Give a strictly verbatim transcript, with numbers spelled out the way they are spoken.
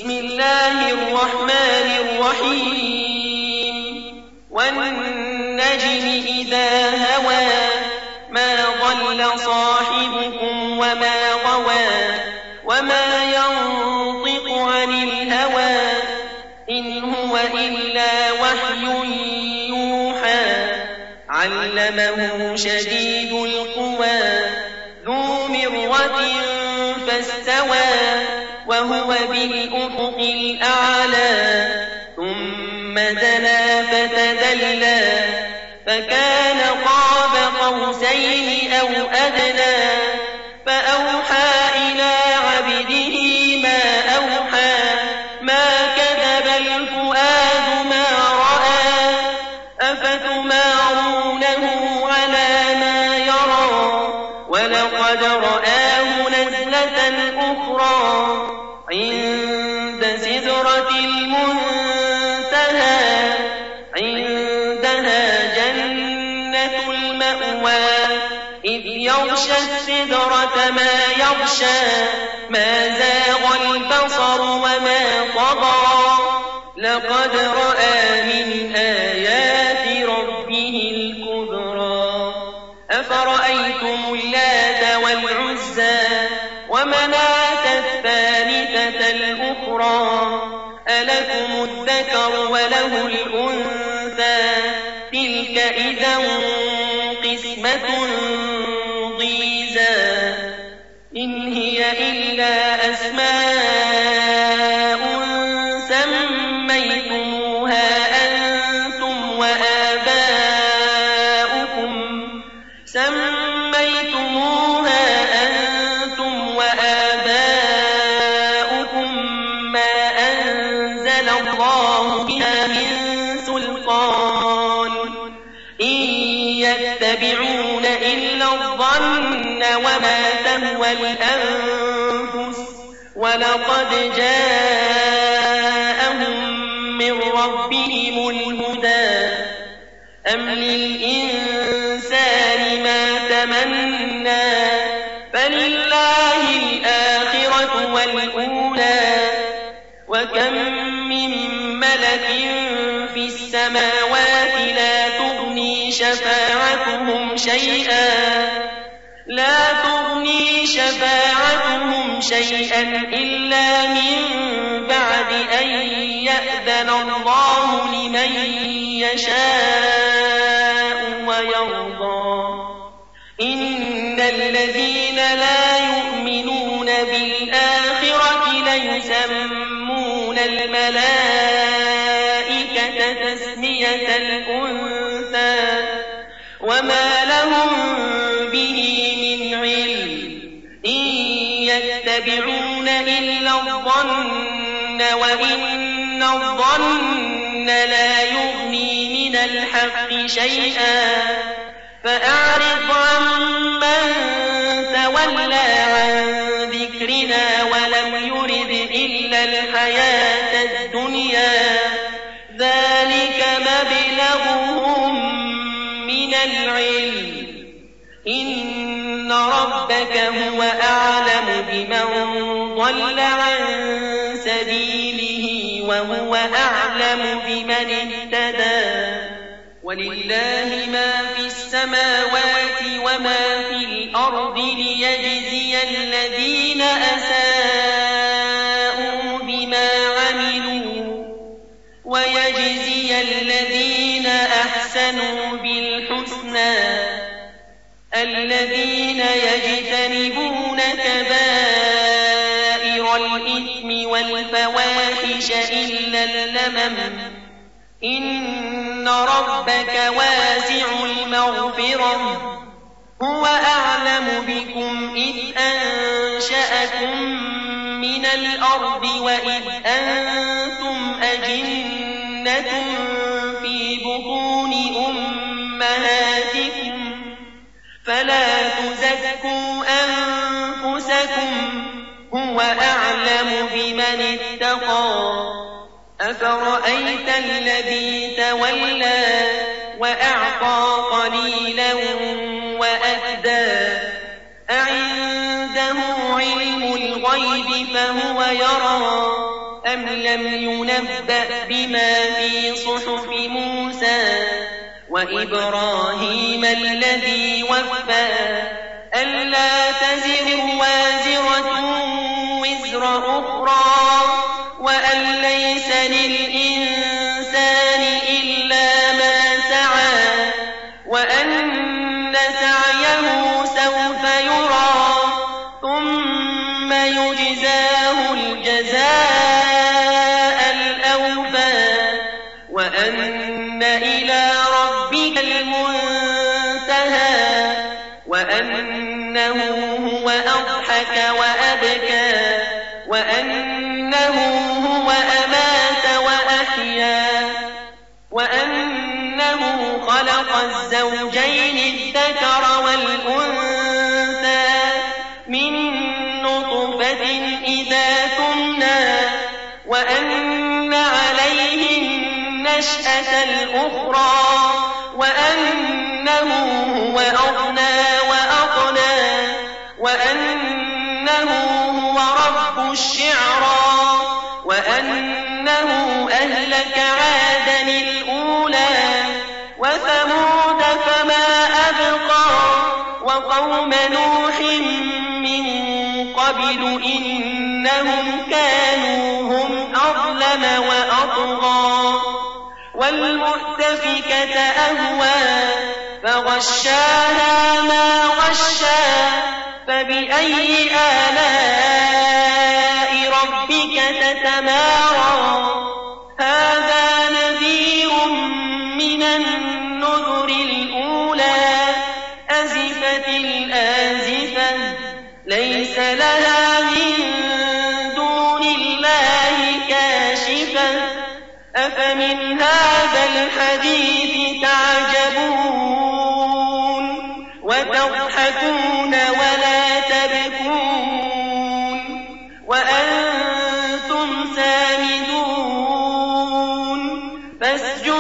بسم الله الرحمن الرحيم والنجم إذا هوى ما ضل صاحبكم وما غوى وما ينطق عن الهوى إن هو إلا وحي يوحى علمه شديد القوى ذو مرة فاستوى وهو بالأفق الأعلى ثم دنا فتدلى فكان قاب قوسين أو أدنى فأوحى إلى عبده ما أوحى ما كذب الفؤاد ما رأى أفتمارونه على ما يرى ولقد رآه نزلة أخرى عند سدرة المنتهى عندها جنة المأوى إذ يغشى السدرة ما يغشى ما زاغ البصر وما طغى لقد رأى من آيات ربه الكبرى أفرأيتم اللات والعزى ومناة الثالثة الأخرى ألكم الذكر وله الأنثى تلك إذا قسمة ضيزى إن هي إلا أسماء سميتموها أنتم وآباؤكم سميتموها أنتم وآباؤكم ما أنزل الله بها من سلطان إن يتبعون إلا الظن وما تهوى الأنفس ولقد جاءهم من ربهم الهدى أم للإنسان ما تمنى فلله الآخرة والأولى وكم من ملك في السماوات لا تغني شفاعتهم شيئا لا تغني شفاعتهم شيئا إلا من بعد أن يأذن الله لمن يشاء ويرضى إن الذين لا يؤمنون بالآخرة ليسمون الملائكة تسمية الأنثى وما لهم به من علم إن يتبعون إلا الظن وإن الظن لا يغني من الحق شيئا فأعرض عمن تولى عن ذكرنا ولم يرد إلا الحياة الدنيا ذلك مبلغهم من العلم إن ربك هو أعلم بمن ضل عن سبيله وهو أعلم بمن اهتدى ولله ما في السماوات وما في الأرض ليجزي الذين أساءوا بما عملوا ويجزي الذين أحسنوا بالحسنى الذين يجتنبون كبائر الإثم والفواحش إلا اللمم إن ربك واسع المغفرة هو أعلم بكم إذ أنشأكم من الأرض وإذ أنتم أجنة في بطون أمهاتكم فلا تزكوا أنفسكم هو أعلم بمن اتقى أفرأيت الذي تولى وأعطى قليلا وأكدى أعنده علم الغيب فهو يرى أم لم ينبأ بما في صحف موسى وإبراهيم الذي وفى ألا تزر وازرة وزر أخرى وأن ليس للإنسان إلا ما سعى وأن سعيه سوف يرى ثم يجزاه الجزاء الأوفى وأن إلى ربك المنتهى وأنه هو أضحك وأبكى وأنه هو أمات وأحيا وأنه خلق الزوجين الذكر والأنثى من نطفة إذا تمنى وأن عليه النشأة الأخرى وأنه هو أغنى وأقنى وأنه هو رب الشعرى وأنه أهلك عادا الأولى وثمود فما أبقى وقوم نوح من قبل إنهم كانوا هم أظلم وأطغى والمؤتفكة أهوى فغشاها ما غشى فبأي آلاء ربك تتمارى هذا نذير من النذر الأولى أزفت الآزفة ليس لها من دون الله كاشفة أفمن هذا الحديث تعجبون وتضحكون ولا تبكون وأنتم سامدون فاسجدوا